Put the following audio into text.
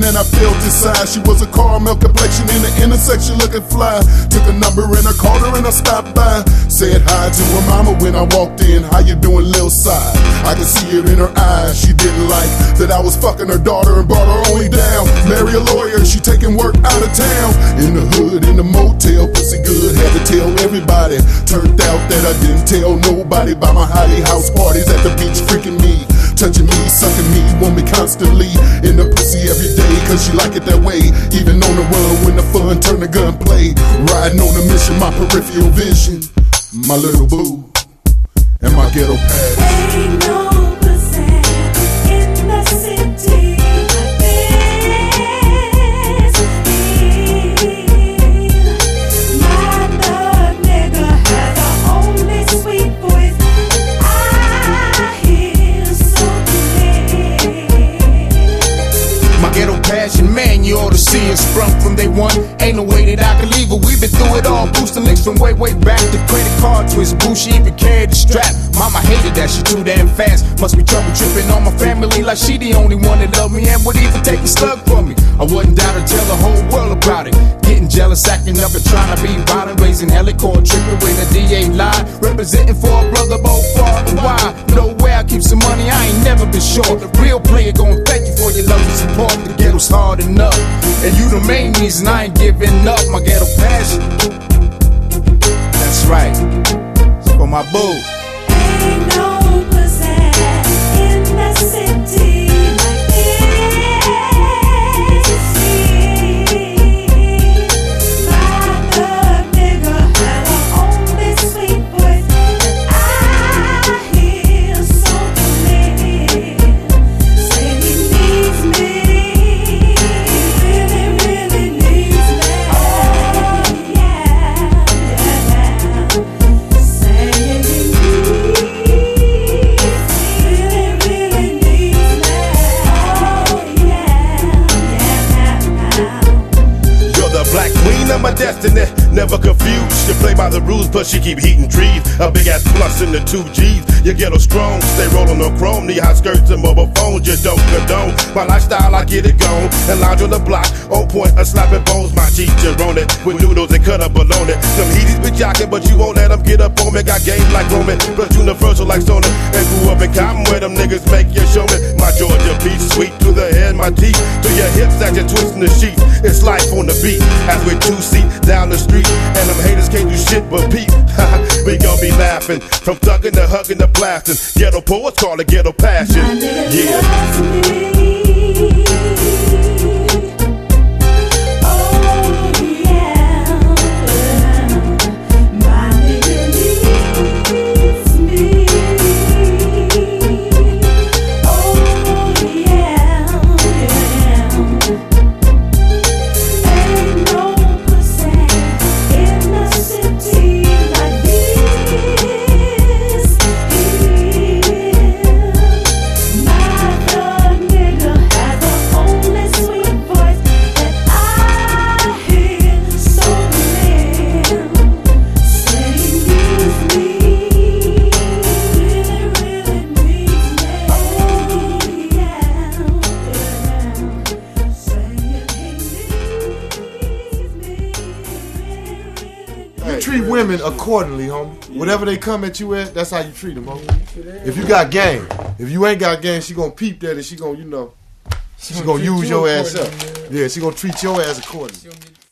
and I felt inside. She was a caramel complexion in the intersection looking fly. Took a number and I called her and I stopped by. Said hi to her mama when I walked in. How you doing, Lil Side? I could see it in her eyes. She didn't like that I was fucking her daughter and brought her only down. Marry a lawyer, she taking work out of town. In the hood, in the motel, pussy good. Had to tell everybody. Turned out that I didn't tell nobody. By my Holly house parties at the beach, freaking me, touching me, sucking me, want me constantly in the pussy every day, cause she like it that way. Even on the run when the fun turn the gunplay. Riding on a mission, my peripheral vision, my little boo, and my ghetto past. Ain't no percent in the city like this. My thug nigga has the only sweet voice I hear so clear. My ghetto passion, man, you ought to see us sprung from day one. Ain't no way that I can leave her. We've been through it all. Boosting links from way back. The credit card twist, boo, she even carried the strap. Mama hated that, she too damn fast. Must be trouble tripping on my family like she the only one that loved me and would even take a slug from me. I wouldn't doubt her, tell the whole world about it. Getting jealous, acting up and trying to be violent. Raising helicord, tripping when the DA lied. Representing for a brother both far and wide. Nowhere I keep some money, I ain't never been short. The real player gon' thank you for your love and support. The ghetto's hard enough, and you the main reason I ain't giving up. My ghetto passion, that's right, it's for my boo. Ain't no percent in the city like this. My thug nigga has the only sweet voice that I hear so clear. Say he needs me, really needs me. Oh yeah. Say he needs me, really needs me. Oh yeah. You're the black queen of my destiny, never confused. You play by the rules, but she keep heating trees. A big ass plus in the 2 G's. You ghetto strong, stay rolling on chrome. Knee high skirts and mobile phones, you don't condone. My lifestyle, I get it gone. And lounge on the block, on point, a slapping bones. My teacher on it, with noodles and cut up bologna. Them heaties be jocking, but you won't let them get up on me. Got games like Roman, plus universal like Sony. And grew up in Compton where them niggas make you show me. My Georgia beat, sweet to the head, my teeth. To your hips as you're twisting the sheets. It's life on the beat, as we 2 seat down the street. And them haters can't do shit but peep. We gon' be laughing, from thugging to hugging to blasting. Ghetto poets call it ghetto passion. My nigga Yeah. loves me. Oh yeah. My nigga needs me. Oh yeah. Ain't no percent in the city like this. My thug nigga has the only sweet voice that I hear so clear. Say he needs me, really needs me. Oh yeah. Say he needs me. You treat women accordingly, homie. Whatever they come at you at, that's how you treat them, homie. If you got game, if you ain't got game, she gonna peep that and she gonna, she gonna use your ass up. Yeah, she gonna treat your ass accordingly.